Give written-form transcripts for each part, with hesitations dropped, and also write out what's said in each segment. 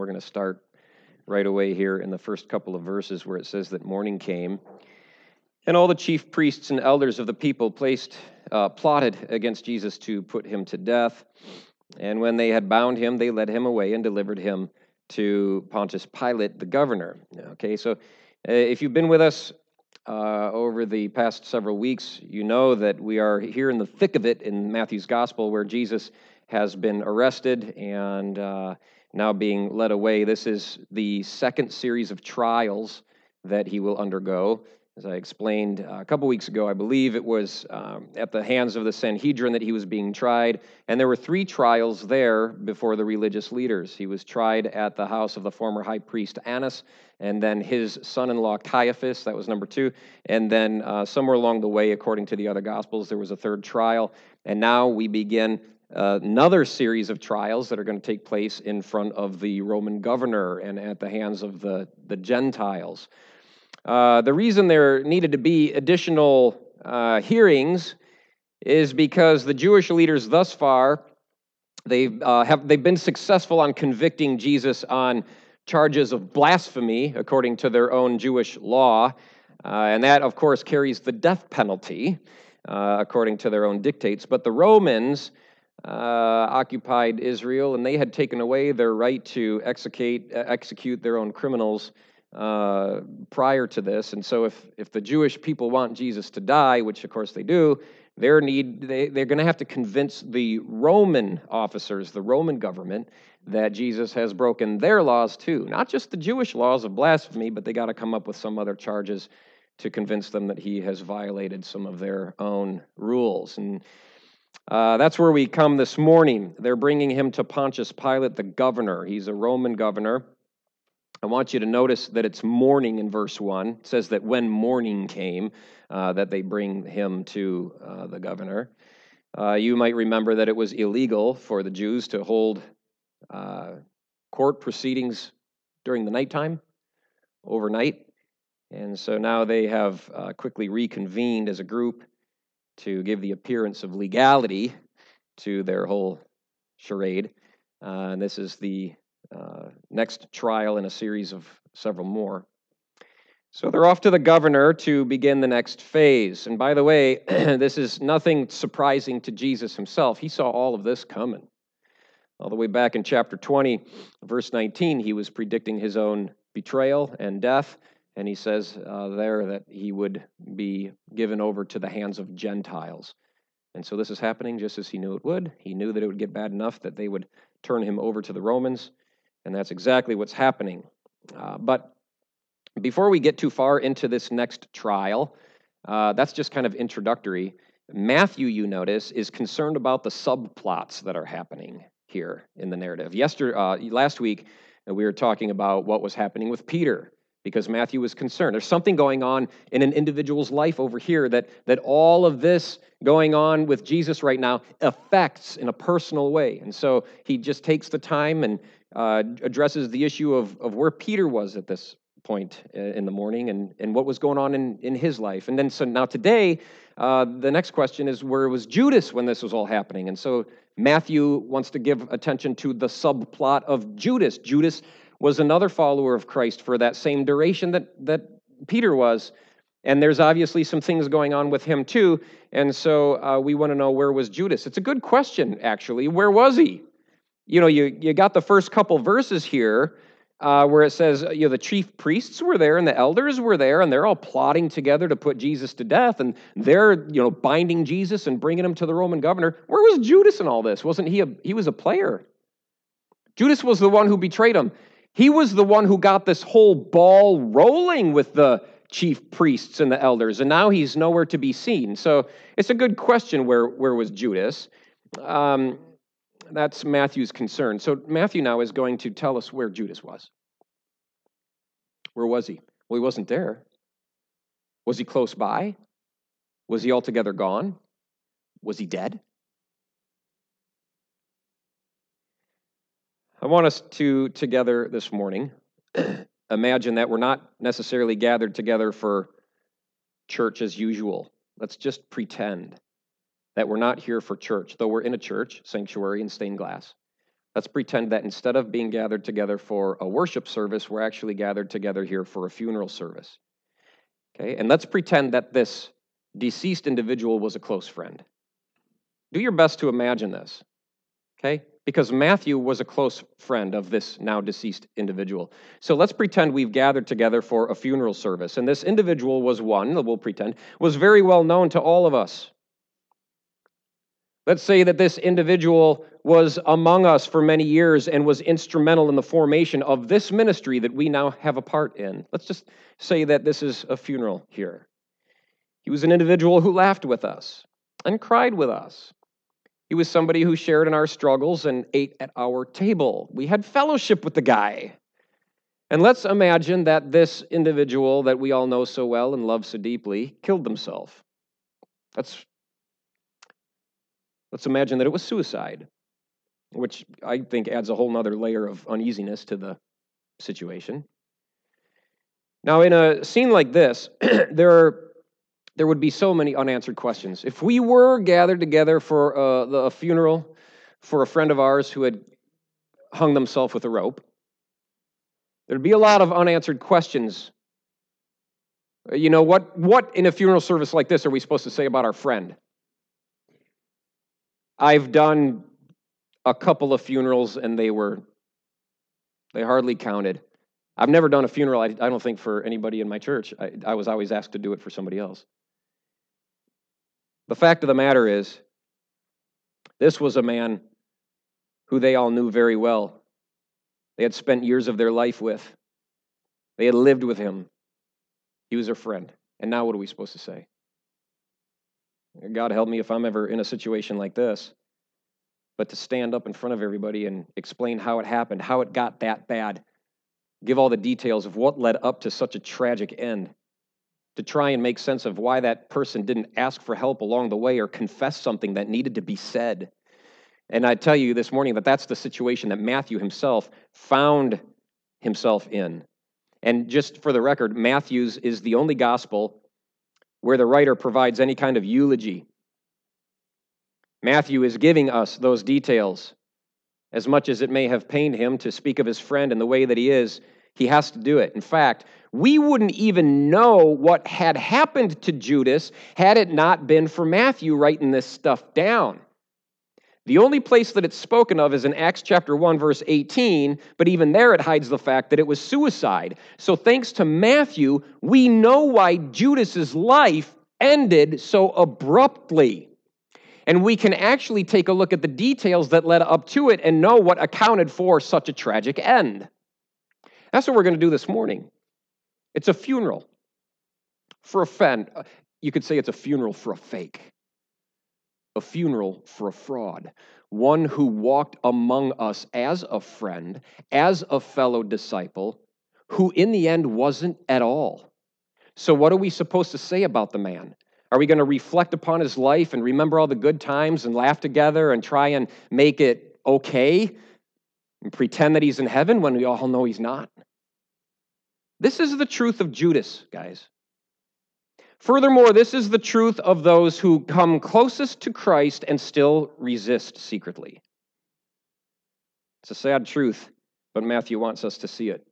We're going to start right away here in the first couple of verses where it says that morning came, and all the chief priests and elders of the people plotted against Jesus to put him to death. And when they had bound him, they led him away and delivered him to Pontius Pilate, the governor. Okay, so if you've been with us over the past several weeks, you know that we are here in the thick of it in Matthew's gospel where Jesus has been arrested and now being led away. This is the second series of trials that he will undergo. As I explained a couple weeks ago, I believe it was at the hands of the Sanhedrin that he was being tried, and there were 3 trials there before the religious leaders. He was tried at the house of the former high priest Annas, and then his son-in-law Caiaphas, that was number 2, and then somewhere along the way, according to the other Gospels, there was a 3rd trial, and now we begin another series of trials that are going to take place in front of the Roman governor and at the hands of the Gentiles. The reason there needed to be additional hearings is because the Jewish leaders thus far, they've been successful on convicting Jesus on charges of blasphemy according to their own Jewish law, and that, of course, carries the death penalty according to their own dictates. But the Romans occupied Israel, and they had taken away their right to execute their own criminals prior to this. And so if the Jewish people want Jesus to die, which of course they do, they're going to have to convince the Roman officers, the Roman government, that Jesus has broken their laws too. Not just the Jewish laws of blasphemy, but they got to come up with some other charges to convince them that he has violated some of their own rules. And that's where we come this morning. They're bringing him to Pontius Pilate, the governor. He's a Roman governor. I want you to notice that it's morning in verse 1. It says that when morning came, that they bring him to the governor. You might remember that it was illegal for the Jews to hold court proceedings during the nighttime, overnight. And so now they have quickly reconvened as a group to give the appearance of legality to their whole charade. And this is the next trial in a series of several more. So they're off to the governor to begin the next phase. And by the way, this is nothing surprising to Jesus himself. He saw all of this coming. All the way back in chapter 20, verse 19, he was predicting his own betrayal and death. And he says there that he would be given over to the hands of Gentiles. And so this is happening just as he knew it would. He knew that it would get bad enough that they would turn him over to the Romans. And that's exactly what's happening. But before we get too far into this next trial, that's just kind of introductory. Matthew, you notice, is concerned about the subplots that are happening here in the narrative. Last week, we were talking about what was happening with Peter, because Matthew was concerned. There's something going on in an individual's life over here that all of this going on with Jesus right now affects in a personal way. And so he just takes the time and addresses the issue of where Peter was at this point in the morning and what was going on in his life. And then so now today, the next question is, where was Judas when this was all happening? And so Matthew wants to give attention to the subplot of Judas. Judas was another follower of Christ for that same duration that Peter was. And there's obviously some things going on with him too. And so we want to know, where was Judas? It's a good question, actually. Where was he? You got the first couple verses here where it says, the chief priests were there and the elders were there, and they're all plotting together to put Jesus to death, and they're, binding Jesus and bringing him to the Roman governor. Where was Judas in all this? Wasn't he was a player. Judas was the one who betrayed him. He was the one who got this whole ball rolling with the chief priests and the elders, and now he's nowhere to be seen. So it's a good question, where was Judas? That's Matthew's concern. So Matthew now is going to tell us where Judas was. Where was he? Well, he wasn't there. Was he close by? Was he altogether gone? Was he dead? I want us to, together this morning, imagine that we're not necessarily gathered together for church as usual. Let's just pretend that we're not here for church, though we're in a church, sanctuary, and stained glass. Let's pretend that instead of being gathered together for a worship service, we're actually gathered together here for a funeral service. Okay? And let's pretend that this deceased individual was a close friend. Do your best to imagine this. Okay? Because Matthew was a close friend of this now deceased individual. So let's pretend we've gathered together for a funeral service. And this individual was one, we'll pretend, was very well known to all of us. Let's say that this individual was among us for many years and was instrumental in the formation of this ministry that we now have a part in. Let's just say that this is a funeral here. He was an individual who laughed with us and cried with us. He was somebody who shared in our struggles and ate at our table. We had fellowship with the guy. And let's imagine that this individual that we all know so well and love so deeply killed themselves. Let's imagine that it was suicide, which I think adds a whole nother layer of uneasiness to the situation. Now, in a scene like this, there would be so many unanswered questions. If we were gathered together for a funeral for a friend of ours who had hung themselves with a rope, there'd be a lot of unanswered questions. You know, what in a funeral service like this are we supposed to say about our friend? I've done a couple of funerals, and they hardly counted. I've never done a funeral, I don't think, for anybody in my church. I was always asked to do it for somebody else. The fact of the matter is, this was a man who they all knew very well. They had spent years of their life with. They had lived with him. He was their friend. And now what are we supposed to say? God help me if I'm ever in a situation like this. But to stand up in front of everybody and explain how it happened, how it got that bad, give all the details of what led up to such a tragic end, to try and make sense of why that person didn't ask for help along the way or confess something that needed to be said. And I tell you this morning that that's the situation that Matthew himself found himself in. And just for the record, Matthew's is the only gospel where the writer provides any kind of eulogy. Matthew is giving us those details. As much as it may have pained him to speak of his friend in the way that he is, he has to do it. In fact, we wouldn't even know what had happened to Judas had it not been for Matthew writing this stuff down. The only place that it's spoken of is in Acts chapter 1, verse 18, but even there it hides the fact that it was suicide. So thanks to Matthew, we know why Judas's life ended so abruptly. And we can actually take a look at the details that led up to it and know what accounted for such a tragic end. That's what we're going to do this morning. It's a funeral for a friend. You could say it's a funeral for a fake. A funeral for a fraud. One who walked among us as a friend, as a fellow disciple, who in the end wasn't at all. So what are we supposed to say about the man? Are we going to reflect upon his life and remember all the good times and laugh together and try and make it okay and pretend that he's in heaven when we all know he's not? This is the truth of Judas, guys. Furthermore, this is the truth of those who come closest to Christ and still resist secretly. It's a sad truth, but Matthew wants us to see it.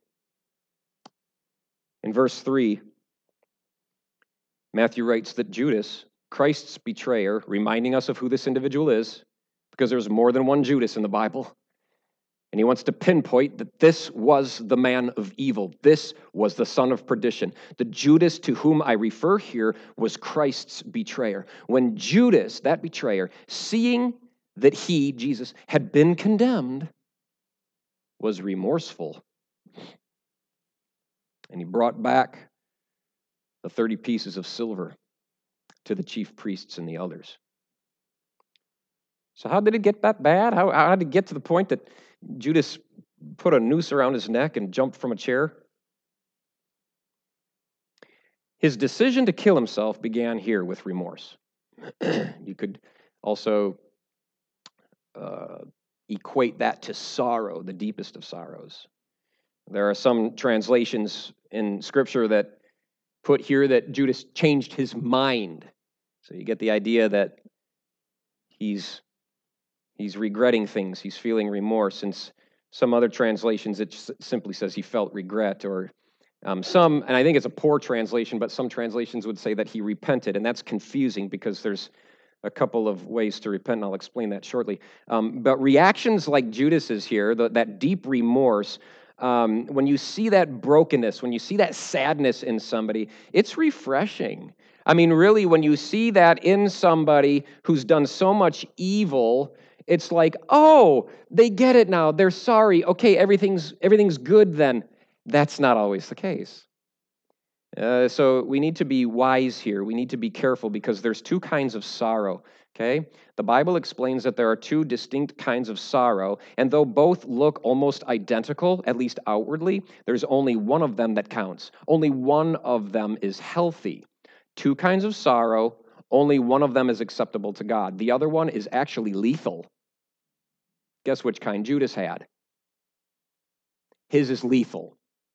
In verse 3, Matthew writes that Judas, Christ's betrayer, reminding us of who this individual is, because there's more than one Judas in the Bible, and he wants to pinpoint that this was the man of evil. This was the son of perdition. The Judas to whom I refer here was Christ's betrayer. When Judas, that betrayer, seeing that he, Jesus, had been condemned, was remorseful. And he brought back the 30 pieces of silver to the chief priests and the elders. So how did it get that bad? How did it get to the point that Judas put a noose around his neck and jumped from a chair? His decision to kill himself began here with remorse. You could also equate that to sorrow, the deepest of sorrows. There are some translations in Scripture that put here that Judas changed his mind. So you get the idea that he's He's regretting things. He's feeling remorse. In some other translations, it simply says he felt regret, or some, and I think it's a poor translation, but some translations would say that he repented, and that's confusing because there's a couple of ways to repent, and I'll explain that shortly. But reactions like Judas's here, that deep remorse, when you see that brokenness, when you see that sadness in somebody, it's refreshing. I mean, really, when you see that in somebody who's done so much evil, it's like, oh, they get it now. They're sorry. Okay, everything's good then. That's not always the case. So we need to be wise here. We need to be careful because there's two kinds of sorrow, okay? The Bible explains that there are two distinct kinds of sorrow, and though both look almost identical, at least outwardly, there's only one of them that counts. Only one of them is healthy. Two kinds of sorrow, only one of them is acceptable to God. The other one is actually lethal. Guess which kind Judas had? His is lethal.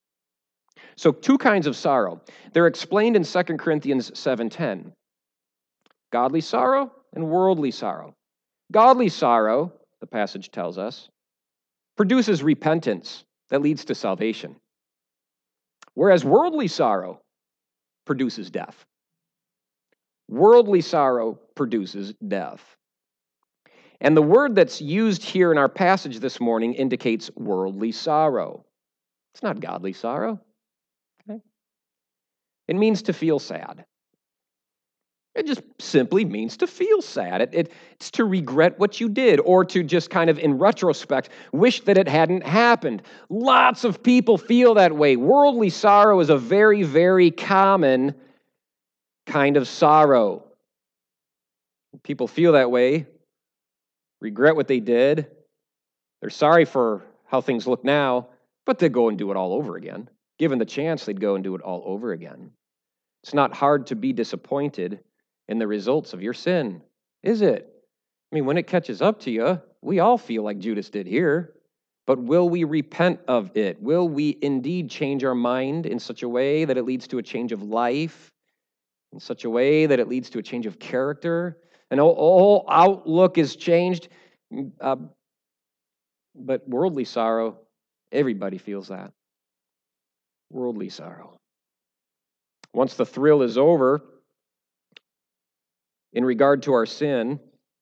So two kinds of sorrow. They're explained in 2 Corinthians 7:10. Godly sorrow and worldly sorrow. Godly sorrow, the passage tells us, produces repentance that leads to salvation. Whereas worldly sorrow produces death. Worldly sorrow produces death. And the word that's used here in our passage this morning indicates worldly sorrow. It's not godly sorrow. Okay? It means to feel sad. It just simply means to feel sad. It's to regret what you did, or to just kind of, in retrospect, wish that it hadn't happened. Lots of people feel that way. Worldly sorrow is a very, very common kind of sorrow. People feel that way, regret what they did. They're sorry for how things look now, but they'd go and do it all over again. Given the chance, they'd go and do it all over again. It's not hard to be disappointed in the results of your sin, is it? I mean, when it catches up to you, we all feel like Judas did here. But will we repent of it? Will we indeed change our mind in such a way that it leads to a change of life? In such a way that it leads to a change of character? And whole outlook is changed. But worldly sorrow, everybody feels that. Worldly sorrow. Once the thrill is over, in regard to our sin,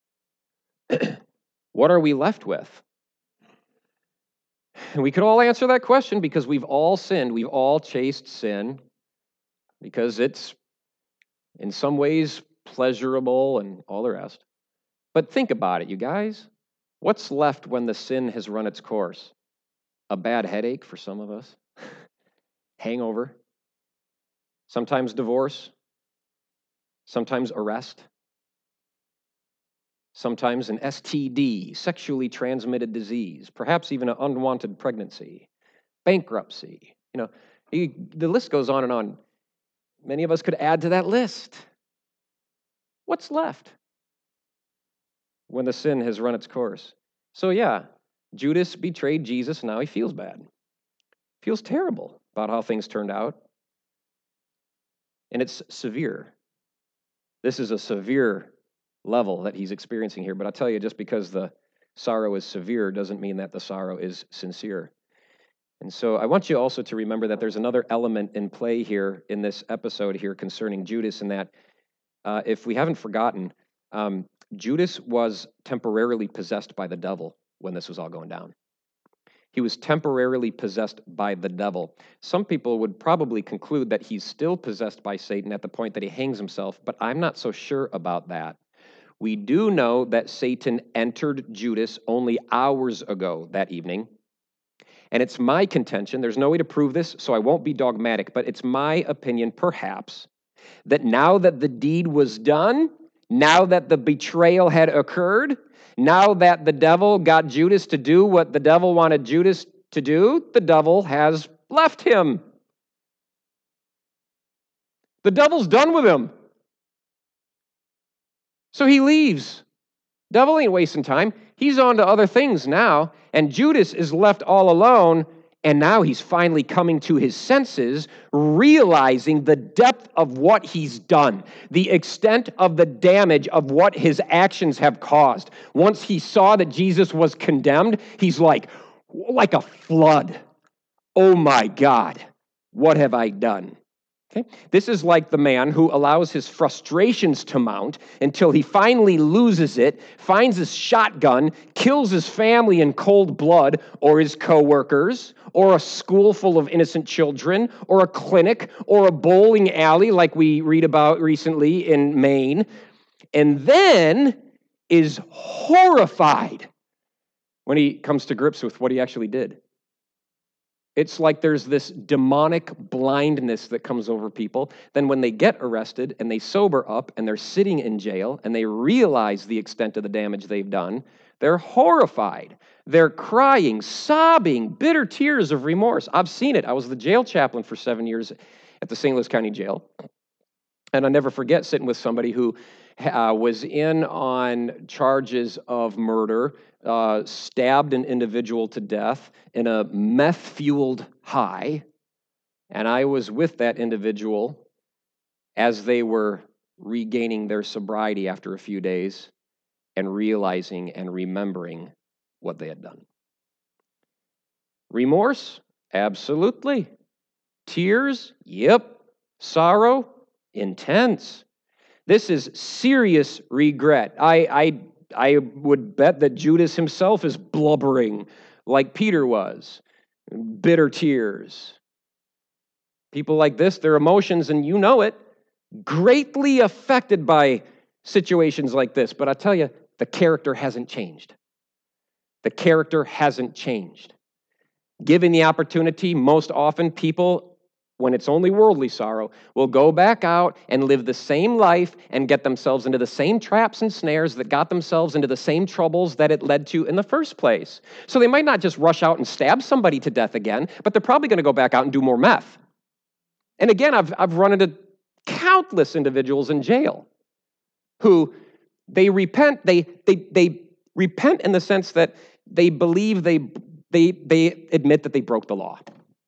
what are we left with? And we could all answer that question because we've all sinned. We've all chased sin because it's in some ways pleasurable and all the rest. But think about it, you guys. What's left when the sin has run its course? A bad headache for some of us. Hangover. Sometimes divorce. Sometimes arrest. Sometimes an STD, sexually transmitted disease, perhaps even an unwanted pregnancy, bankruptcy. The list goes on and on. Many of us could add to that list. What's left when the sin has run its course? So yeah, Judas betrayed Jesus, and now he feels bad. Feels terrible about how things turned out. And it's severe. This is a severe level that he's experiencing here. But I'll tell you, just because the sorrow is severe doesn't mean that the sorrow is sincere. And so I want you also to remember that there's another element in play here in this episode here concerning Judas, and that if we haven't forgotten, Judas was temporarily possessed by the devil when this was all going down. He was temporarily possessed by the devil. Some people would probably conclude that he's still possessed by Satan at the point that he hangs himself, but I'm not so sure about that. We do know that Satan entered Judas only hours ago that evening. And it's my contention, there's no way to prove this, so I won't be dogmatic, but it's my opinion, perhaps, that now that the deed was done, now that the betrayal had occurred, now that the devil got Judas to do what the devil wanted Judas to do, the devil has left him. The devil's done with him. So he leaves. Devil ain't wasting time. He's on to other things now, and Judas is left all alone And now he's finally coming to his senses, realizing the depth of what he's done, the extent of the damage of what his actions have caused. Once he saw that Jesus was condemned, he's like a flood. Oh my God, what have I done? Okay? This is like the man who allows his frustrations to mount until he finally loses it, finds his shotgun, kills his family in cold blood, or his coworkers, or a school full of innocent children, or a clinic, or a bowling alley like we read about recently in Maine, and then is horrified when he comes to grips with what he actually did. It's like there's this demonic blindness that comes over people. Then when they get arrested and they sober up and they're sitting in jail and they realize the extent of the damage they've done, they're horrified. They're crying, sobbing, bitter tears of remorse. I've seen it. I was the jail chaplain for 7 years at the St. Louis County Jail. And I'll never forget sitting with somebody who was in on charges of murder, stabbed an individual to death in a meth-fueled high, and I was with that individual as they were regaining their sobriety after a few days and realizing and remembering what they had done. Remorse? Absolutely. Tears? Yep. Sorrow? Intense. This is serious regret. I would bet that Judas himself is blubbering like Peter was. Bitter tears. People like this, their emotions, and you know it, greatly affected by situations like this. But I tell you, the character hasn't changed. The character hasn't changed. Given the opportunity, most often people, when it's only worldly sorrow, will go back out and live the same life and get themselves into the same traps and snares that got themselves into the same troubles that it led to in the first place. So they might not just rush out and stab somebody to death again, but they're probably going to go back out and do more meth. And again, I've run into countless individuals in jail who they repent. They repent in the sense that they believe they admit that they broke the law.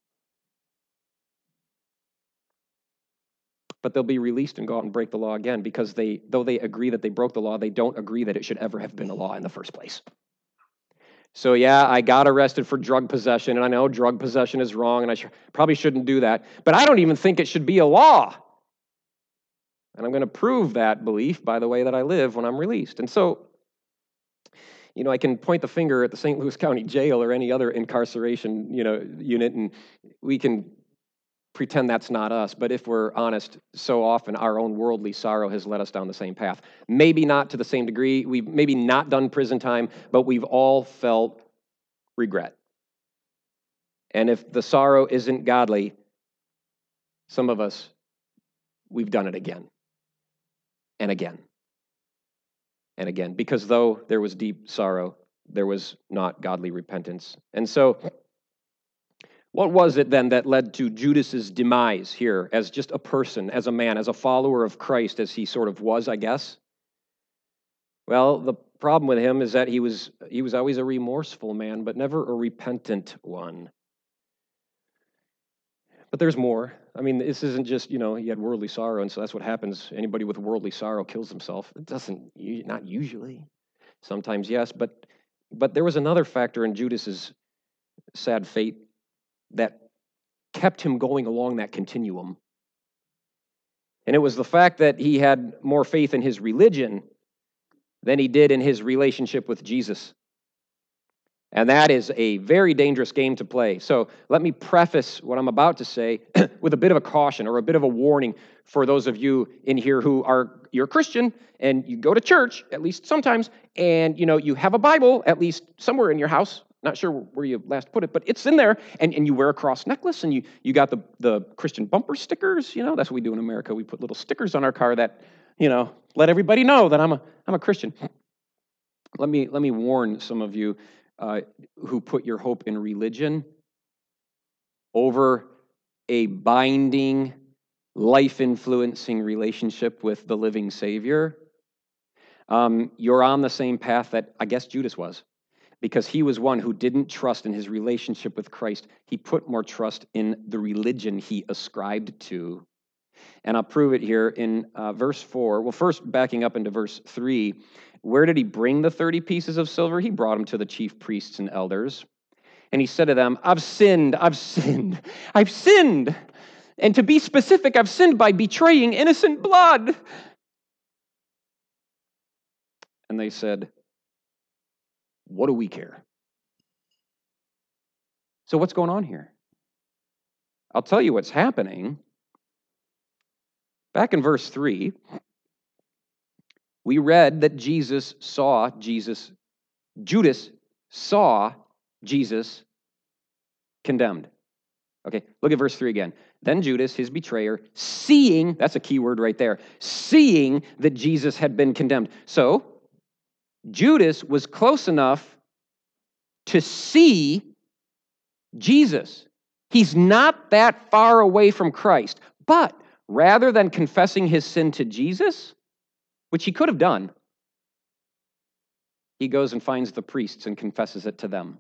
But they'll be released and go out and break the law again because though they agree that they broke the law, they don't agree that it should ever have been a law in the first place. So yeah, I got arrested for drug possession, and I know drug possession is wrong, and I probably shouldn't do that, but I don't even think it should be a law. And I'm going to prove that belief by the way that I live when I'm released. And so, I can point the finger at the St. Louis County Jail or any other incarceration, unit, and we can pretend that's not us, but if we're honest, so often our own worldly sorrow has led us down the same path. Maybe not to the same degree, we've maybe not done prison time, but we've all felt regret. And if the sorrow isn't godly, some of us, we've done it again, and again, and again, because though there was deep sorrow, there was not godly repentance. And so, what was it then that led to Judas's demise here as just a person, as a man, as a follower of Christ, as he sort of was, I guess? Well, the problem with him is that he was always a remorseful man, but never a repentant one. But there's more. I mean, this isn't just, he had worldly sorrow, and so that's what happens. Anybody with worldly sorrow kills himself. It doesn't, not usually. Sometimes, yes, but there was another factor in Judas's sad fate that kept him going along that continuum. And it was the fact that he had more faith in his religion than he did in his relationship with Jesus. And that is a very dangerous game to play. So let me preface what I'm about to say with a bit of a caution or a bit of a warning for those of you in here you're Christian and you go to church, at least sometimes, and you have a Bible, at least somewhere in your house. Not sure where you last put it, but it's in there, and you wear a cross necklace, and you got the Christian bumper stickers. That's what we do in America. We put little stickers on our car that, let everybody know that I'm a Christian. Let me warn some of you who put your hope in religion over a binding, life-influencing relationship with the living Savior. You're on the same path that I guess Judas was. because he was one who didn't trust in his relationship with Christ. He put more trust in the religion he ascribed to. And I'll prove it here in verse 4. Well, first, backing up into verse 3, where did he bring the 30 pieces of silver? He brought them to the chief priests and elders. And he said to them, I've sinned. And to be specific, I've sinned by betraying innocent blood. And they said, what do we care? So what's going on here? I'll tell you what's happening. Back in verse 3, we read that Judas saw Jesus condemned. Okay, look at verse 3 again. Then Judas, his betrayer, seeing, that's a key word right there, seeing that Jesus had been condemned. So, Judas was close enough to see Jesus. He's not that far away from Christ. But rather than confessing his sin to Jesus, which he could have done, he goes and finds the priests and confesses it to them.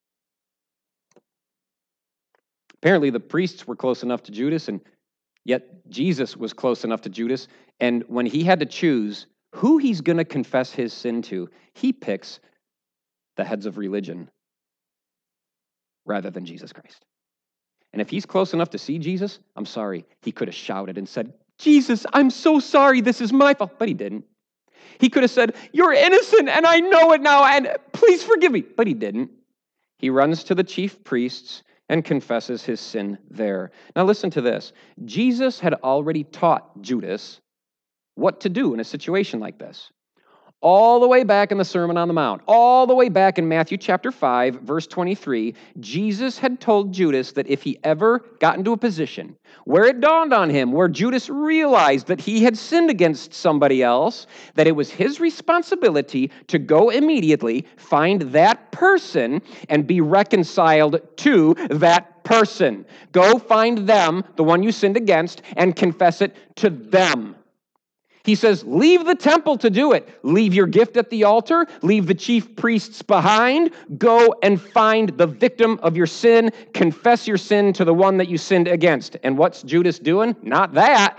Apparently, the priests were close enough to Judas, and yet Jesus was close enough to Judas. And when he had to choose who he's going to confess his sin to, he picks the heads of religion rather than Jesus Christ. And if he's close enough to see Jesus, I'm sorry, he could have shouted and said, Jesus, I'm so sorry, this is my fault. But he didn't. He could have said, you're innocent and I know it now, and please forgive me. But he didn't. He runs to the chief priests and confesses his sin there. Now listen to this. Jesus had already taught Judas what to do in a situation like this. All the way back in the Sermon on the Mount, all the way back in Matthew chapter 5, verse 23, Jesus had told Judas that if he ever got into a position where it dawned on him, where Judas realized that he had sinned against somebody else, that it was his responsibility to go immediately, find that person, and be reconciled to that person. Go find them, the one you sinned against, and confess it to them. He says, leave the temple to do it. Leave your gift at the altar. Leave the chief priests behind. Go and find the victim of your sin. Confess your sin to the one that you sinned against. And what's Judas doing? Not that.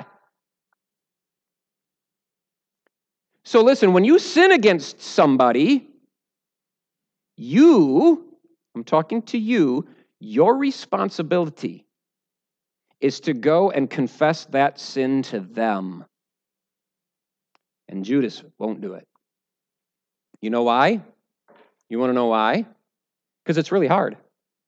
So listen, when you sin against somebody, I'm talking to you, your responsibility is to go and confess that sin to them. And Judas won't do it. You know why? You want to know why? Because it's really hard.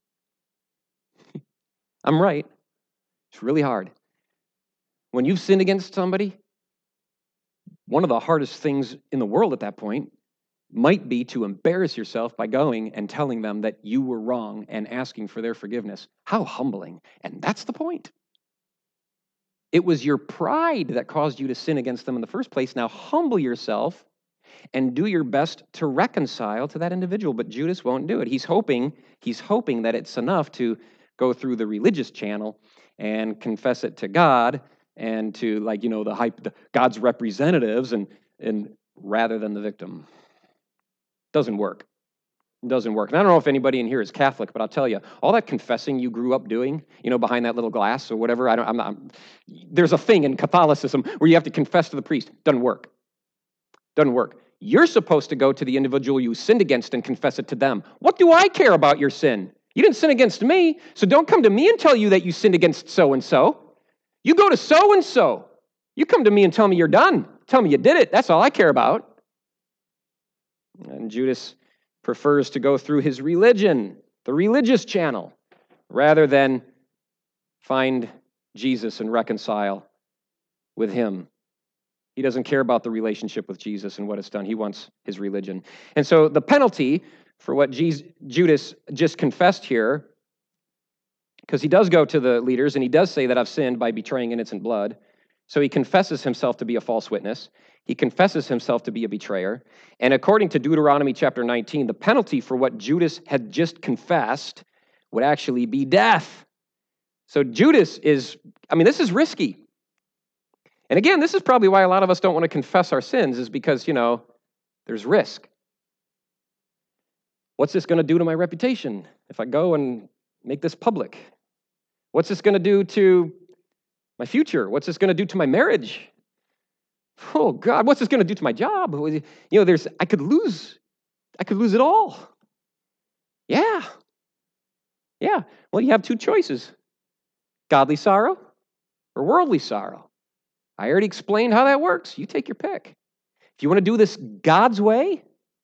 I'm right. It's really hard. When you've sinned against somebody, one of the hardest things in the world at that point might be to embarrass yourself by going and telling them that you were wrong and asking for their forgiveness. How humbling. And that's the point. It was your pride that caused you to sin against them in the first place. Now humble yourself and do your best to reconcile to that individual. But Judas won't do it. He's hoping that it's enough to go through the religious channel and confess it to God and to God's representatives and rather than the victim. Doesn't work. It doesn't work. And I don't know if anybody in here is Catholic, but I'll tell you, all that confessing you grew up doing, behind that little glass or whatever, there's a thing in Catholicism where you have to confess to the priest. Doesn't work. Doesn't work. You're supposed to go to the individual you sinned against and confess it to them. What do I care about your sin? You didn't sin against me, so don't come to me and tell you that you sinned against so-and-so. You go to so-and-so. You come to me and tell me you're done. Tell me you did it. That's all I care about. And Judas prefers to go through his religion, the religious channel, rather than find Jesus and reconcile with him. He doesn't care about the relationship with Jesus and what it's done. He wants his religion. And so the penalty for what Judas just confessed here, because he does go to the leaders and he does say that I've sinned by betraying innocent blood. So he confesses himself to be a false witness. He confesses himself to be a betrayer. And according to Deuteronomy chapter 19, the penalty for what Judas had just confessed would actually be death. So Judas this is risky. And again, this is probably why a lot of us don't want to confess our sins, is because, there's risk. What's this going to do to my reputation if I go and make this public? What's this going to do to my future? What's this going to do to my marriage? Oh God, what's this going to do to my job? I could lose it all. Yeah. Well, you have two choices: godly sorrow or worldly sorrow. I already explained how that works. You take your pick. If you want to do this God's way,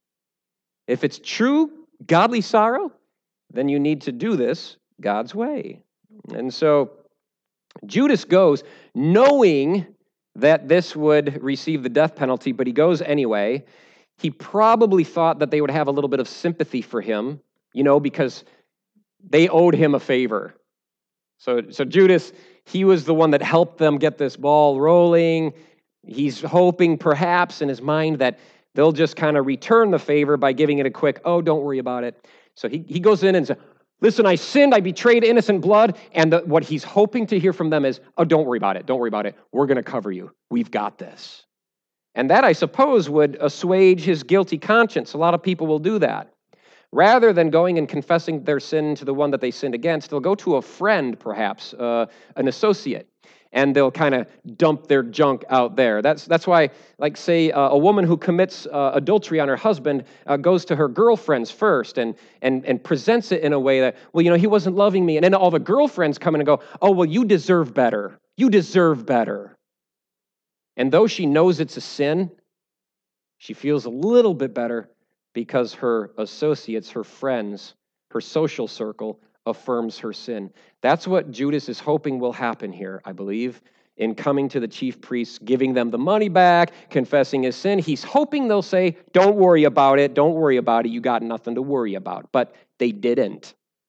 if it's true godly sorrow, then you need to do this God's way. And so Judas goes knowing that this would receive the death penalty, but he goes anyway. He probably thought that they would have a little bit of sympathy for him, because they owed him a favor. So Judas, he was the one that helped them get this ball rolling. He's hoping perhaps in his mind that they'll just kind of return the favor by giving it a quick, oh, don't worry about it. So he goes in and says, listen, I sinned, I betrayed innocent blood. And what he's hoping to hear from them is, oh, don't worry about it. Don't worry about it. We're going to cover you. We've got this. And that, I suppose, would assuage his guilty conscience. A lot of people will do that. Rather than going and confessing their sin to the one that they sinned against, they'll go to a friend, perhaps, an associate, and they'll kind of dump their junk out there. That's why, like, say, a woman who commits adultery on her husband goes to her girlfriends first and presents it in a way that, well, he wasn't loving me. And then all the girlfriends come in and go, oh, well, you deserve better. You deserve better. And though she knows it's a sin, she feels a little bit better because her associates, her friends, her social circle affirms her sin. That's what Judas is hoping will happen here, I believe, in coming to the chief priests, giving them the money back, confessing his sin. He's hoping they'll say, don't worry about it, you got nothing to worry about. But they didn't.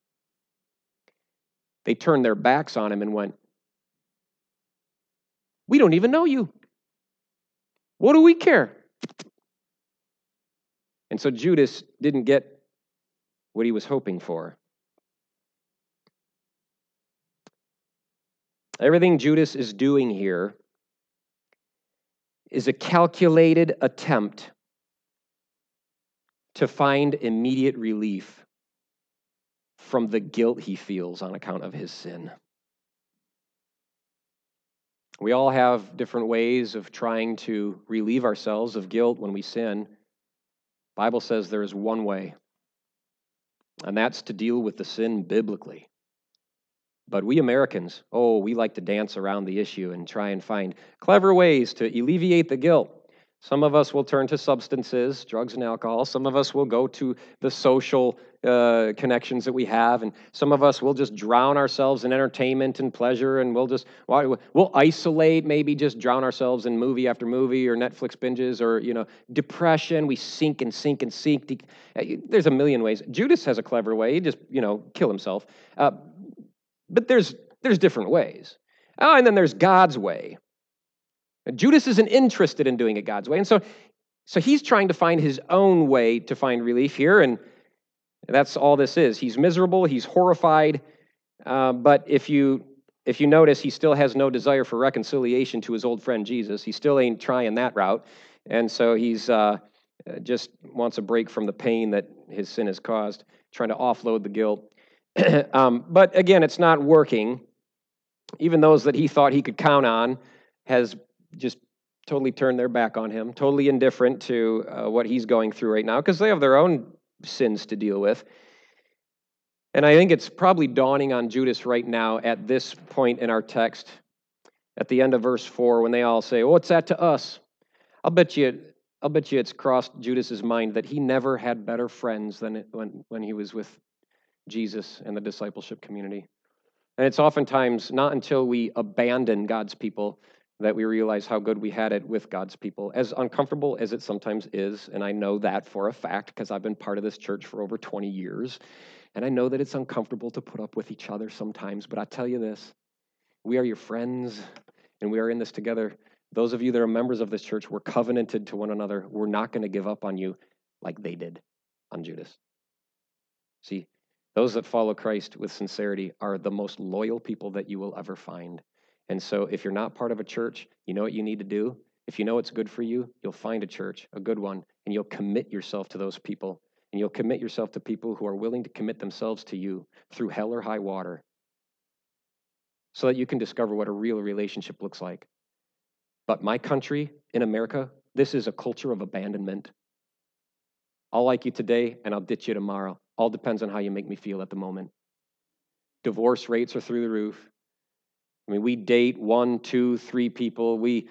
They turned their backs on him and went, we don't even know you. What do we care? And so Judas didn't get what he was hoping for. Everything Judas is doing here is a calculated attempt to find immediate relief from the guilt he feels on account of his sin. We all have different ways of trying to relieve ourselves of guilt when we sin. The Bible says there is one way, and that's to deal with the sin biblically. But we Americans, we like to dance around the issue and try and find clever ways to alleviate the guilt. Some of us will turn to substances, drugs and alcohol. Some of us will go to the social connections that we have, and some of us will just drown ourselves in entertainment and pleasure, and we'll isolate, maybe just drown ourselves in movie after movie or Netflix binges or depression. We sink and sink and sink. There's a million ways. Judas has a clever way. He just kill himself. But there's different ways. And then there's God's way. Judas isn't interested in doing it God's way. And so he's trying to find his own way to find relief here, and that's all this is. He's miserable, he's horrified, but if you notice, he still has no desire for reconciliation to his old friend Jesus. He still ain't trying that route, and so he's just wants a break from the pain that his sin has caused, trying to offload the guilt. But again, it's not working. Even those that he thought he could count on has just totally turned their back on him, totally indifferent to what he's going through right now, because they have their own sins to deal with. And I think it's probably dawning on Judas right now at this point in our text, at the end of verse 4, when they all say, what's that to us? I'll bet you it's crossed Judas's mind that he never had better friends than when he was with Jesus and the discipleship community. And it's oftentimes not until we abandon God's people that we realize how good we had it with God's people, as uncomfortable as it sometimes is. And I know that for a fact because I've been part of this church for over 20 years. And I know that it's uncomfortable to put up with each other sometimes. But I tell you this, we are your friends and we are in this together. Those of you that are members of this church, we're covenanted to one another. We're not going to give up on you like they did on Judas. See, those that follow Christ with sincerity are the most loyal people that you will ever find. And so if you're not part of a church, you know what you need to do? If you know it's good for you, you'll find a church, a good one, and you'll commit yourself to those people. and you'll commit yourself to people who are willing to commit themselves to you through hell or high water so that you can discover what a real relationship looks like. But my country, in America, this is a culture of abandonment. I'll like you today, and I'll ditch you tomorrow. All depends on how you make me feel at the moment. Divorce rates are through the roof. I mean, we date 1, 2, 3 people. We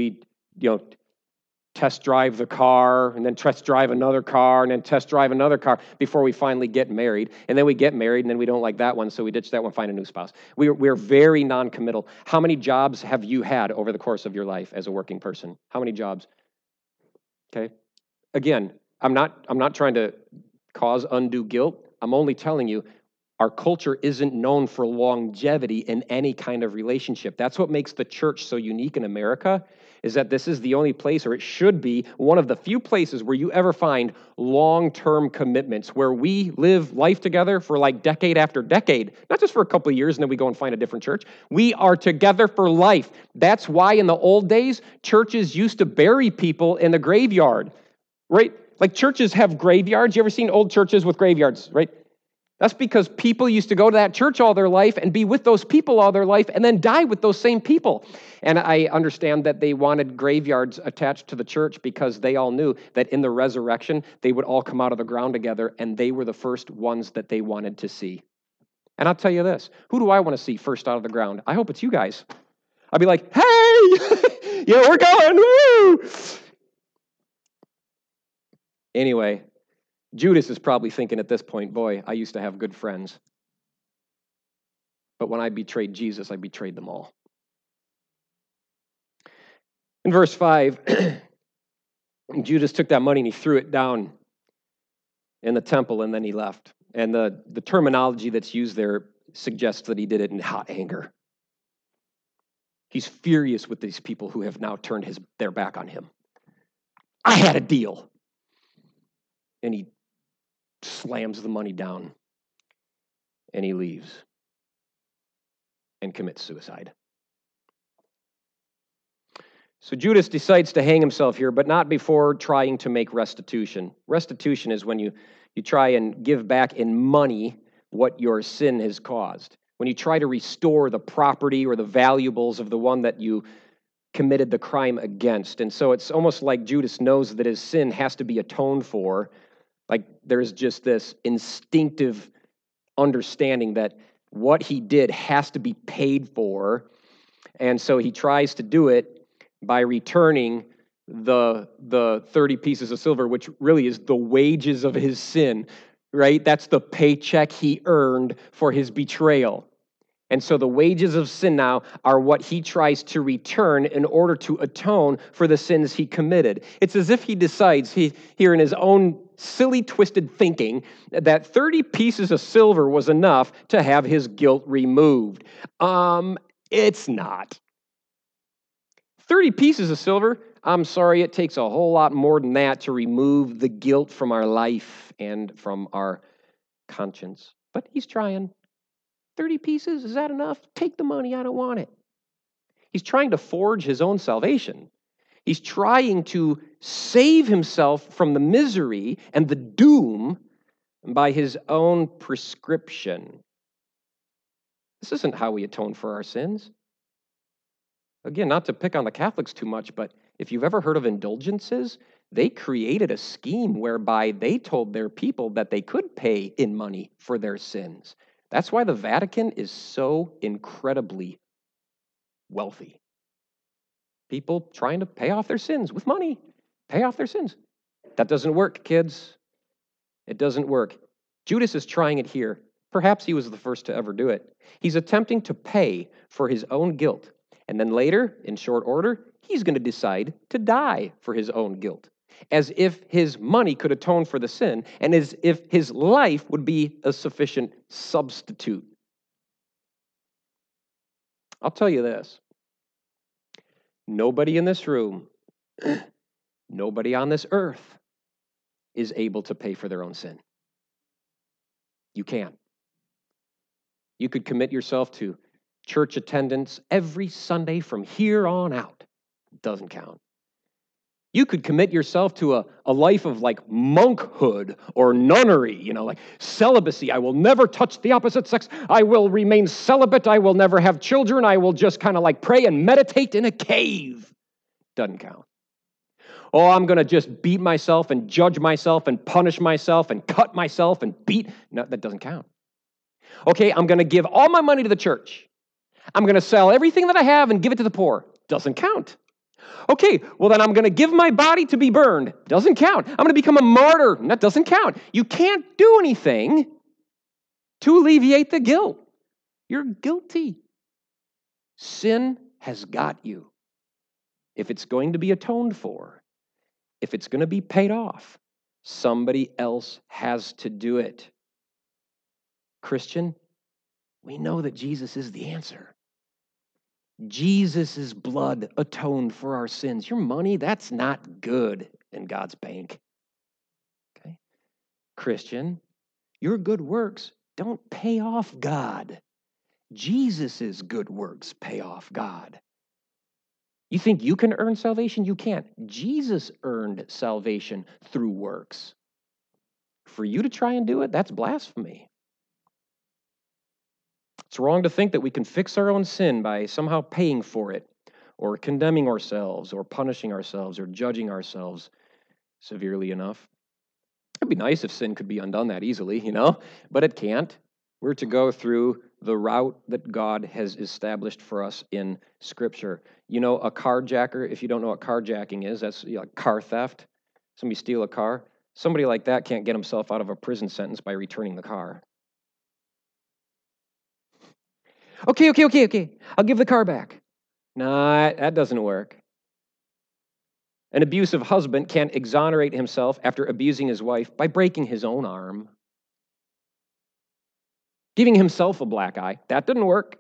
test drive the car, and then test drive another car, and then test drive another car before we finally get married. And then we get married, and then we don't like that one, so we ditch that one, find a new spouse. We're very non-committal. How many jobs have you had over the course of your life as a working person? How many jobs? Okay. Again, I'm not trying to cause undue guilt. I'm only telling you, our culture isn't known for longevity in any kind of relationship. That's what makes the church so unique in America, is that this is the only place, or it should be, one of the few places where you ever find long-term commitments, where we live life together for like decade after decade, not just for a couple of years and then we go and find a different church. We are together for life. That's why in the old days, churches used to bury people in the graveyard, right? Like churches have graveyards. You ever seen old churches with graveyards, right? That's because people used to go to that church all their life and be with those people all their life and then die with those same people. And I understand that they wanted graveyards attached to the church because they all knew that in the resurrection, they would all come out of the ground together, and they were the first ones that they wanted to see. And I'll tell you this, who do I want to see first out of the ground? I hope it's you guys. I'll be like, hey, yeah, we're going, woo! Anyway, Judas is probably thinking at this point, boy, I used to have good friends. But when I betrayed Jesus, I betrayed them all. In verse 5, Judas took that money and he threw it down in the temple, and then he left. And the terminology that's used there suggests that he did it in hot anger. He's furious with these people who have now turned their back on him. I had a deal. And he slams the money down, and he leaves and commits suicide. So Judas decides to hang himself here, but not before trying to make restitution. Restitution is when you try and give back in money what your sin has caused. When you try to restore the property or the valuables of the one that you committed the crime against. And so it's almost like Judas knows that his sin has to be atoned for. Like there's just this instinctive understanding that what he did has to be paid for. And so he tries to do it by returning the 30 pieces of silver, which really is the wages of his sin, right? That's the paycheck he earned for his betrayal. And so the wages of sin now are what he tries to return in order to atone for the sins he committed. It's as if he decides here in his own silly, twisted thinking that 30 pieces of silver was enough to have his guilt removed. It's not. 30 pieces of silver, I'm sorry, it takes a whole lot more than that to remove the guilt from our life and from our conscience. But he's trying. 30 pieces, is that enough? Take the money, I don't want it. He's trying to forge his own salvation. He's trying to save himself from the misery and the doom by his own prescription. This isn't how we atone for our sins. Again, not to pick on the Catholics too much, but if you've ever heard of indulgences, they created a scheme whereby they told their people that they could pay in money for their sins. That's why the Vatican is so incredibly wealthy. People trying to pay off their sins with money. Pay off their sins. That doesn't work, kids. It doesn't work. Judas is trying it here. Perhaps he was the first to ever do it. He's attempting to pay for his own guilt. And then later, in short order, he's going to decide to die for his own guilt. As if his money could atone for the sin, and as if his life would be a sufficient substitute. I'll tell you this. Nobody in this room, nobody on this earth is able to pay for their own sin. You can't. You could commit yourself to church attendance every Sunday from here on out. It doesn't count. You could commit yourself to a life of like monkhood or nunnery, like celibacy. I will never touch the opposite sex. I will remain celibate. I will never have children. I will just kind of like pray and meditate in a cave. Doesn't count. Oh, I'm going to just beat myself and judge myself and punish myself and cut myself and beat. No, that doesn't count. Okay, I'm going to give all my money to the church. I'm going to sell everything that I have and give it to the poor. Doesn't count. Okay, well then I'm going to give my body to be burned. Doesn't count. I'm going to become a martyr. That doesn't count. You can't do anything to alleviate the guilt. You're guilty. Sin has got you. If it's going to be atoned for, if it's going to be paid off, somebody else has to do it. Christian, we know that Jesus is the answer. Jesus' blood atoned for our sins. Your money, that's not good in God's bank. Okay? Christian, your good works don't pay off God. Jesus' good works pay off God. You think you can earn salvation? You can't. Jesus earned salvation through works. For you to try and do it, that's blasphemy. It's wrong to think that we can fix our own sin by somehow paying for it, or condemning ourselves, or punishing ourselves, or judging ourselves severely enough. It'd be nice if sin could be undone that easily, but it can't. We're to go through the route that God has established for us in Scripture. A carjacker, if you don't know what carjacking is, that's car theft. Somebody steal a car. Somebody like that can't get himself out of a prison sentence by returning the car. Okay. I'll give the car back. Nah, that doesn't work. An abusive husband can't exonerate himself after abusing his wife by breaking his own arm. Giving himself a black eye, that didn't work.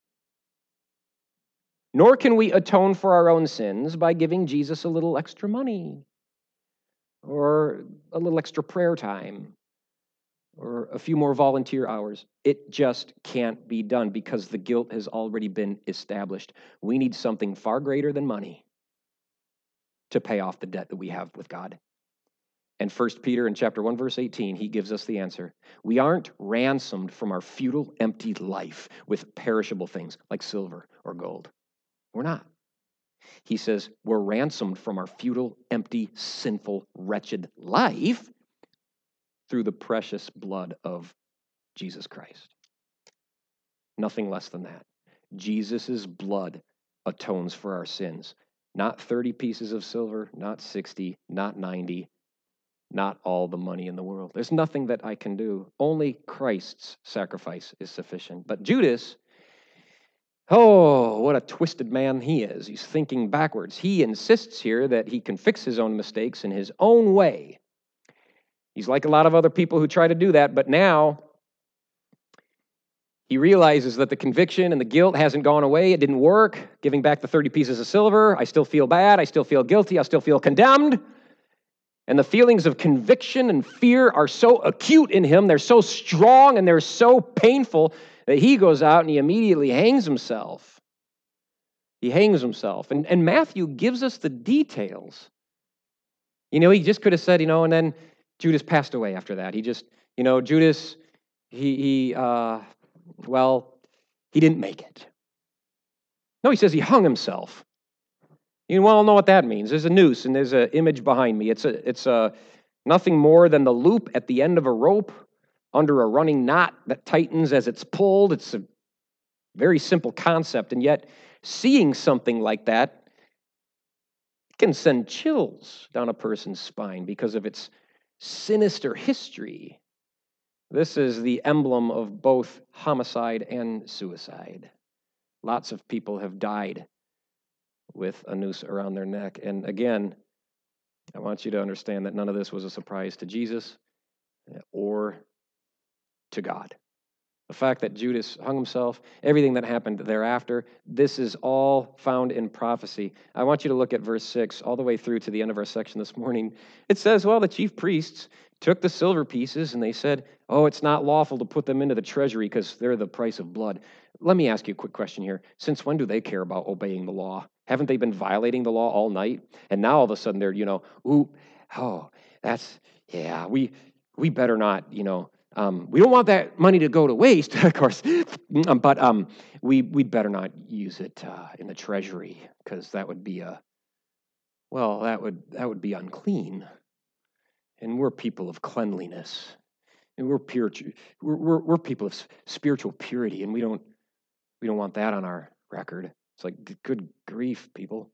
Nor can we atone for our own sins by giving Jesus a little extra money, or a little extra prayer time, or a few more volunteer hours. It just can't be done because the guilt has already been established. We need something far greater than money to pay off the debt that we have with God. And 1 Peter in chapter 1, verse 18, he gives us the answer. We aren't ransomed from our futile, empty life with perishable things like silver or gold. We're not. He says we're ransomed from our futile, empty, sinful, wretched life through the precious blood of Jesus Christ. Nothing less than that. Jesus' blood atones for our sins. Not 30 pieces of silver, not 60, not 90, not all the money in the world. There's nothing that I can do. Only Christ's sacrifice is sufficient. But Judas, oh, what a twisted man he is. He's thinking backwards. He insists here that he can fix his own mistakes in his own way. He's like a lot of other people who try to do that, but now he realizes that the conviction and the guilt hasn't gone away. It didn't work. Giving back the 30 pieces of silver, I still feel bad. I still feel guilty. I still feel condemned. And the feelings of conviction and fear are so acute in him, they're so strong and they're so painful that he goes out and he immediately hangs himself. He hangs himself. And Matthew gives us the details. He just could have said, and then Judas passed away after that. He just, Judas, he didn't make it. No, he says he hung himself. You all know what that means. There's a noose and there's an image behind me. It's nothing more than the loop at the end of a rope under a running knot that tightens as it's pulled. It's a very simple concept, and yet seeing something like that can send chills down a person's spine because of its sinister history. This is the emblem of both homicide and suicide. Lots of people have died with a noose around their neck. And again, I want you to understand that none of this was a surprise to Jesus or to God. The fact that Judas hung himself, everything that happened thereafter, this is all found in prophecy. I want you to look at verse 6 all the way through to the end of our section this morning. It says, the chief priests took the silver pieces and they said, it's not lawful to put them into the treasury because they're the price of blood. Let me ask you a quick question here. Since when do they care about obeying the law? Haven't they been violating the law all night? And now all of a sudden they're, that's, yeah, we better not, we don't want that money to go to waste, of course, but we better not use it in the treasury, because that would be that would be unclean. And we're people of cleanliness, and we're people of spiritual purity, and we don't want that on our record. It's like, good grief, people.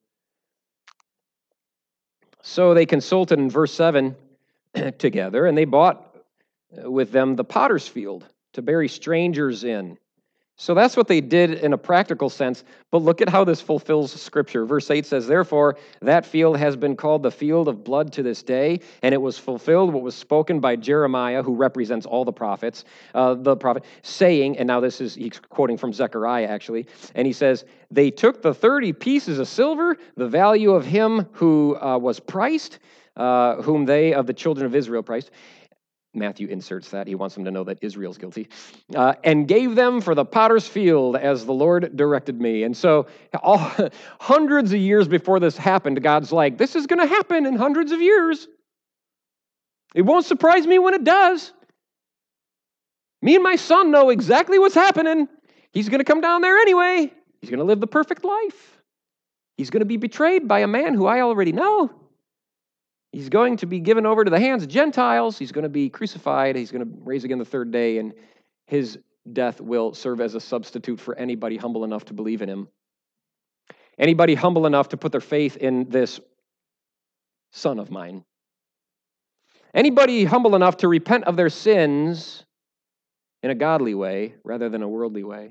So they consulted in verse 7 together, and they bought with them the potter's field to bury strangers in. So that's what they did in a practical sense, but look at how this fulfills Scripture. Verse 8 says, "Therefore, that field has been called the field of blood to this day, and it was fulfilled what was spoken by Jeremiah," who represents all the prophets, the prophet, saying, and now he's quoting from Zechariah actually, and he says, "They took the 30 pieces of silver, the value of him who was priced, whom they of the children of Israel priced." Matthew inserts that. He wants them to know that Israel's guilty. "And gave them for the potter's field as the Lord directed me." And so hundreds of years before this happened, God's like, this is going to happen in hundreds of years. It won't surprise me when it does. Me and my son know exactly what's happening. He's going to come down there anyway. He's going to live the perfect life. He's going to be betrayed by a man who I already know. He's going to be given over to the hands of Gentiles. He's going to be crucified. He's going to rise again the third day, and his death will serve as a substitute for anybody humble enough to believe in him. Anybody humble enough to put their faith in this son of mine. Anybody humble enough to repent of their sins in a godly way rather than a worldly way.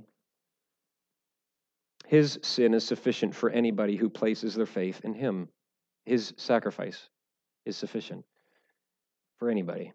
His sin is sufficient for anybody who places their faith in him. His sacrifice is sufficient for anybody.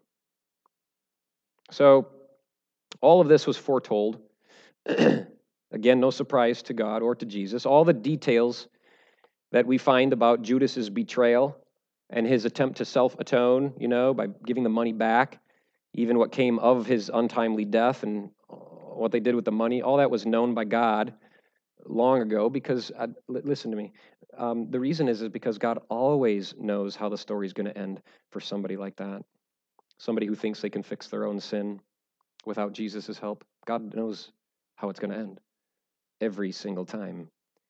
So all of this was foretold. Again, no surprise to God or to Jesus. All the details that we find about Judas's betrayal and his attempt to self-atone, by giving the money back, even what came of his untimely death and what they did with the money, all that was known by God long ago, because, listen to me, the reason is because God always knows how the story is going to end for somebody like that. Somebody who thinks they can fix their own sin without Jesus' help. God knows how it's going to end every single time.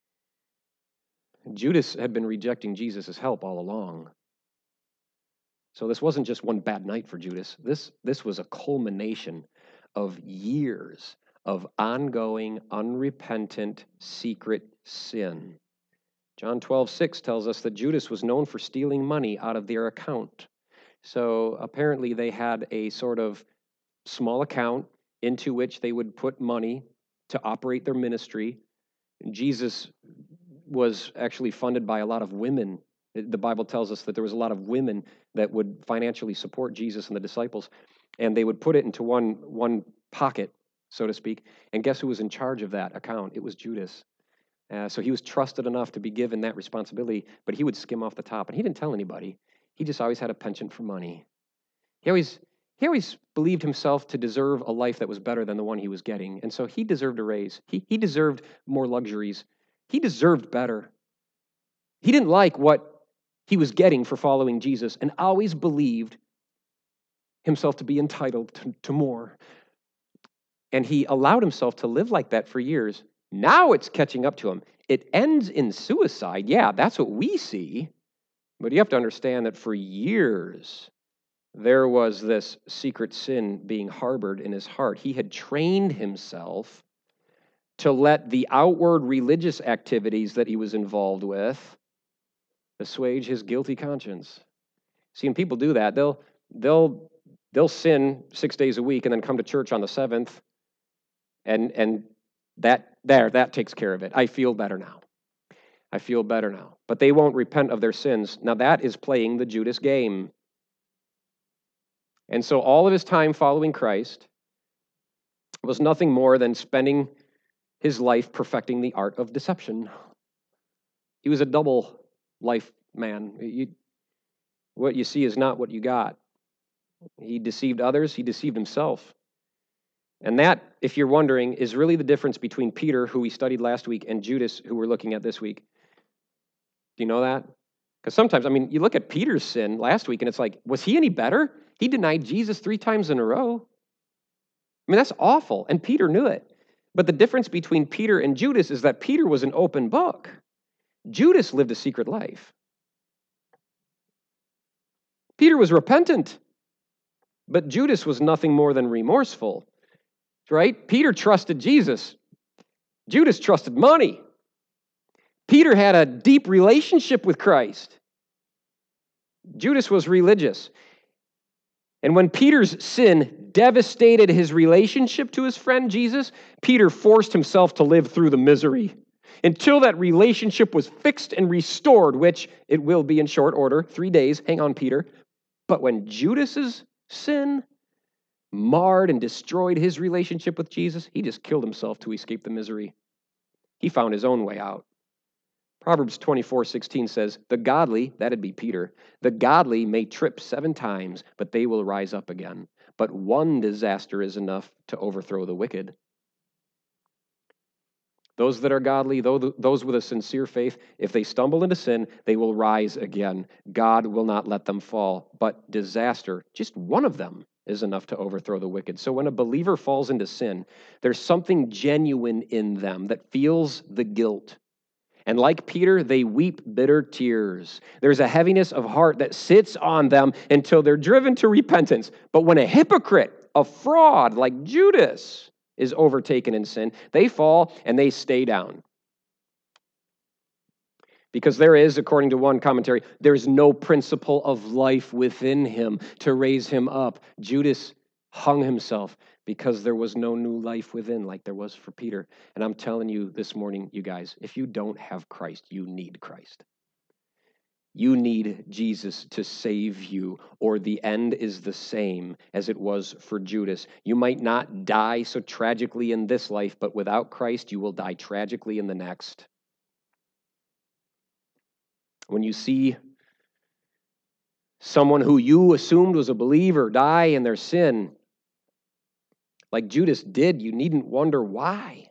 Judas had been rejecting Jesus' help all along. So this wasn't just one bad night for Judas. This was a culmination of years of ongoing, unrepentant, secret sin. John 12:6 tells us that Judas was known for stealing money out of their account. So apparently they had a sort of small account into which they would put money to operate their ministry. Jesus was actually funded by a lot of women. The Bible tells us that there was a lot of women that would financially support Jesus and the disciples, and they would put it into one pocket, so to speak. And guess who was in charge of that account? It was Judas. So he was trusted enough to be given that responsibility, but he would skim off the top, and he didn't tell anybody. He just always had a penchant for money. He always believed himself to deserve a life that was better than the one he was getting, and so he deserved a raise. He deserved more luxuries. He deserved better. He didn't like what he was getting for following Jesus, and always believed himself to be entitled to more. And he allowed himself to live like that for years. Now it's catching up to him. It ends in suicide. Yeah, that's what we see. But you have to understand that for years, there was this secret sin being harbored in his heart. He had trained himself to let the outward religious activities that he was involved with assuage his guilty conscience. See, when people do that, they'll sin 6 days a week and then come to church on the seventh, and that takes care of it. I feel better now. But they won't repent of their sins. Now that is playing the Judas game. And so all of his time following Christ was nothing more than spending his life perfecting the art of deception. He was a double life man. What you see is not what you got. He deceived others. He deceived himself. And that, if you're wondering, is really the difference between Peter, who we studied last week, and Judas, who we're looking at this week. Do you know that? Because sometimes, you look at Peter's sin last week, and it's like, was he any better? He denied Jesus 3 times in a row. That's awful, and Peter knew it. But the difference between Peter and Judas is that Peter was an open book. Judas lived a secret life. Peter was repentant, but Judas was nothing more than remorseful. Right? Peter trusted Jesus. Judas trusted money. Peter had a deep relationship with Christ. Judas was religious. And when Peter's sin devastated his relationship to his friend Jesus, Peter forced himself to live through the misery until that relationship was fixed and restored, which it will be in short order, 3 days. Hang on, Peter. But when Judas's sin marred and destroyed his relationship with Jesus, he just killed himself to escape the misery. He found his own way out. Proverbs 24:16 says, the godly, that'd be Peter, the godly may trip 7 times, but they will rise up again. But one disaster is enough to overthrow the wicked. Those that are godly, those with a sincere faith, if they stumble into sin, they will rise again. God will not let them fall. But disaster, just one of them, is enough to overthrow the wicked. So when a believer falls into sin, there's something genuine in them that feels the guilt. And like Peter, they weep bitter tears. There's a heaviness of heart that sits on them until they're driven to repentance. But when a hypocrite, a fraud like Judas, is overtaken in sin, they fall and they stay down. Because there is, according to one commentary, there's no principle of life within him to raise him up. Judas hung himself because there was no new life within like there was for Peter. And I'm telling you this morning, you guys, if you don't have Christ, you need Christ. You need Jesus to save you, or the end is the same as it was for Judas. You might not die so tragically in this life, but without Christ, you will die tragically in the next. When you see someone who you assumed was a believer die in their sin, like Judas did, you needn't wonder why.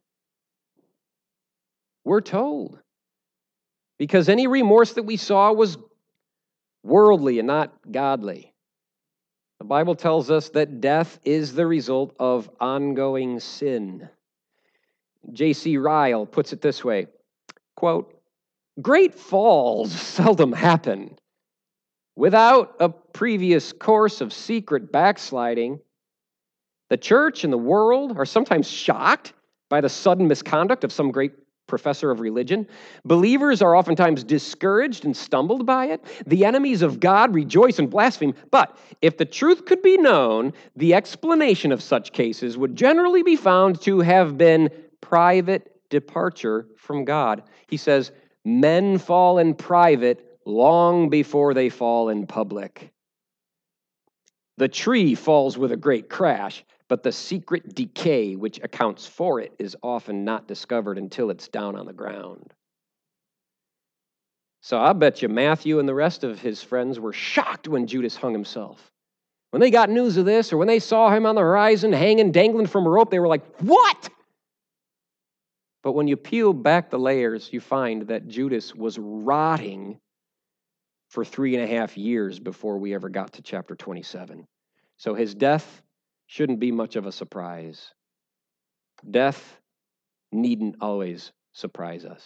We're told. Because any remorse that we saw was worldly and not godly. The Bible tells us that death is the result of ongoing sin. J.C. Ryle puts it this way, quote, great falls seldom happen without a previous course of secret backsliding. The church and the world are sometimes shocked by the sudden misconduct of some great professor of religion. Believers are oftentimes discouraged and stumbled by it. The enemies of God rejoice and blaspheme. But if the truth could be known, the explanation of such cases would generally be found to have been private departure from God. He says, men fall in private long before they fall in public. The tree falls with a great crash, but the secret decay which accounts for it is often not discovered until it's down on the ground. So I bet you Matthew and the rest of his friends were shocked when Judas hung himself. When they got news of this, or when they saw him on the horizon hanging, dangling from a rope, they were like, what? But when you peel back the layers, you find that Judas was rotting for 3.5 years before we ever got to chapter 27. So his death shouldn't be much of a surprise. Death needn't always surprise us.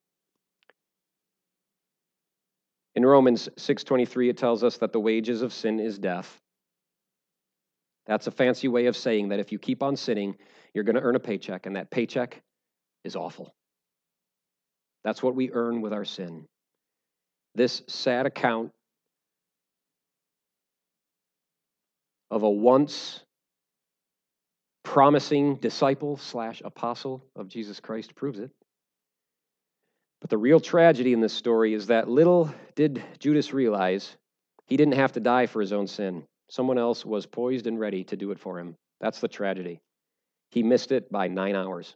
In Romans 6:23, it tells us that the wages of sin is death. That's a fancy way of saying that if you keep on sinning, you're going to earn a paycheck, and that paycheck is awful. That's what we earn with our sin. This sad account of a once promising disciple / apostle of Jesus Christ proves it. But the real tragedy in this story is that little did Judas realize he didn't have to die for his own sin. Someone else was poised and ready to do it for him. That's the tragedy. He missed it by 9 hours.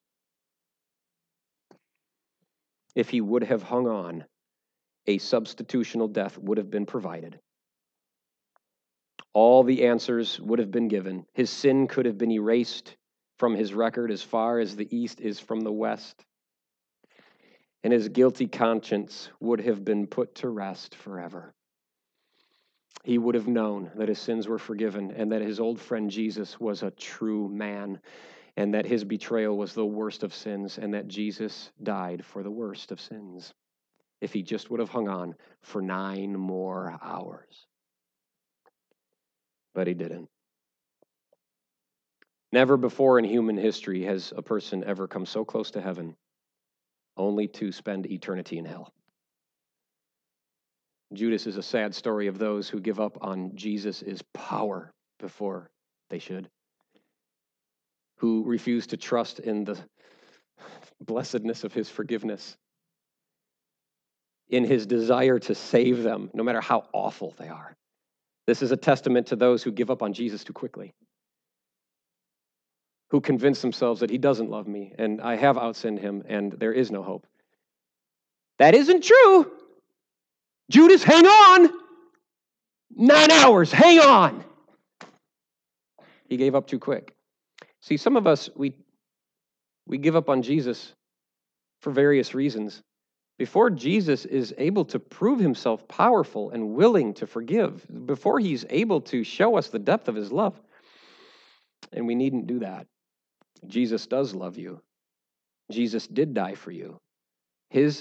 If he would have hung on, a substitutional death would have been provided. All the answers would have been given. His sin could have been erased from his record as far as the east is from the west. And his guilty conscience would have been put to rest forever. He would have known that his sins were forgiven and that his old friend Jesus was a true man and that his betrayal was the worst of sins and that Jesus died for the worst of sins if he just would have hung on for 9 more hours. But he didn't. Never before in human history has a person ever come so close to heaven only to spend eternity in hell. Judas is a sad story of those who give up on Jesus' power before they should, who refuse to trust in the blessedness of his forgiveness, in his desire to save them, no matter how awful they are. This is a testament to those who give up on Jesus too quickly, who convince themselves that he doesn't love me and I have outsinned him and there is no hope. That isn't true. Judas, hang on. 9 hours, hang on. He gave up too quick. See, some of us, we give up on Jesus for various reasons. Before Jesus is able to prove himself powerful and willing to forgive, before he's able to show us the depth of his love, and we needn't do that. Jesus does love you. Jesus did die for you. His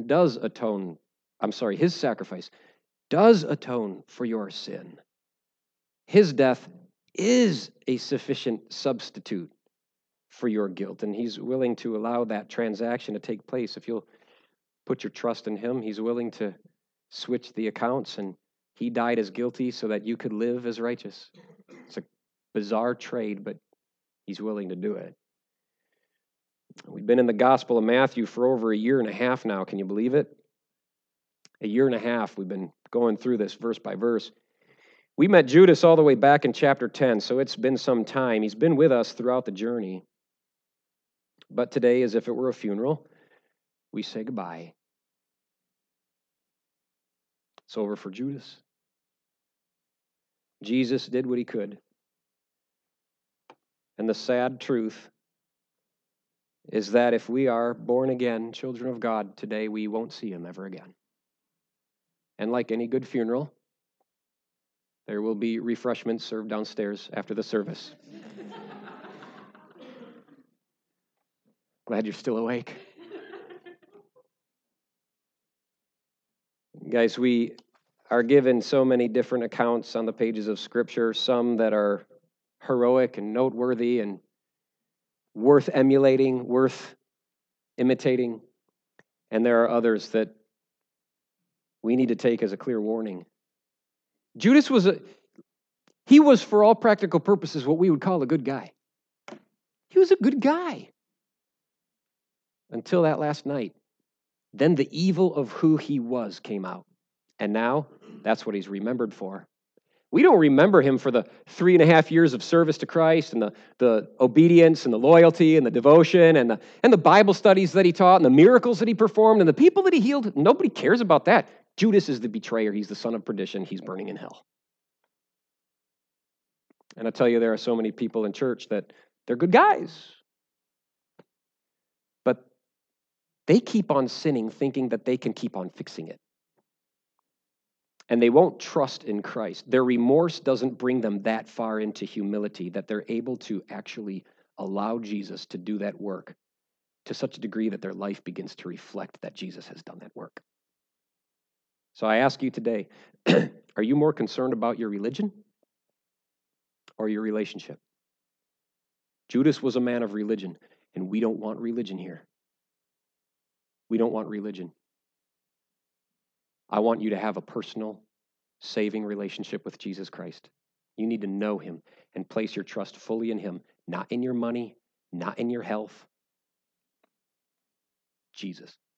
sacrifice does atone for your sin. His death is a sufficient substitute for your guilt, and he's willing to allow that transaction to take place. If you'll put your trust in him, he's willing to switch the accounts, and he died as guilty so that you could live as righteous. It's a bizarre trade, but he's willing to do it. We've been in the Gospel of Matthew for over 1.5 years now. Can you believe it? 1.5 years we've been going through this verse by verse. We met Judas all the way back in chapter 10, so it's been some time. He's been with us throughout the journey. But today, as if it were a funeral, we say goodbye. It's over for Judas. Jesus did what he could. And the sad truth is that if we are born again, children of God, today we won't see him ever again. And like any good funeral, there will be refreshments served downstairs after the service. Glad you're still awake. Guys, we are given so many different accounts on the pages of Scripture, some that are heroic and noteworthy and worth emulating, worth imitating, and there are others that we need to take as a clear warning. Judas was for all practical purposes what we would call a good guy. He was a good guy until that last night. Then the evil of who he was came out. And now, that's what he's remembered for. We don't remember him for the 3.5 years of service to Christ and the obedience and the loyalty and the devotion and the Bible studies that he taught and the miracles that he performed and the people that he healed. Nobody cares about that. Judas is the betrayer. He's the son of perdition. He's burning in hell. And I tell you, there are so many people in church that they're good guys. But they keep on sinning thinking that they can keep on fixing it. And they won't trust in Christ. Their remorse doesn't bring them that far into humility that they're able to actually allow Jesus to do that work to such a degree that their life begins to reflect that Jesus has done that work. So I ask you today, are you more concerned about your religion or your relationship? Judas was a man of religion, and we don't want religion here. We don't want religion. I want you to have a personal, saving relationship with Jesus Christ. You need to know him and place your trust fully in him, not in your money, not in your health. Jesus.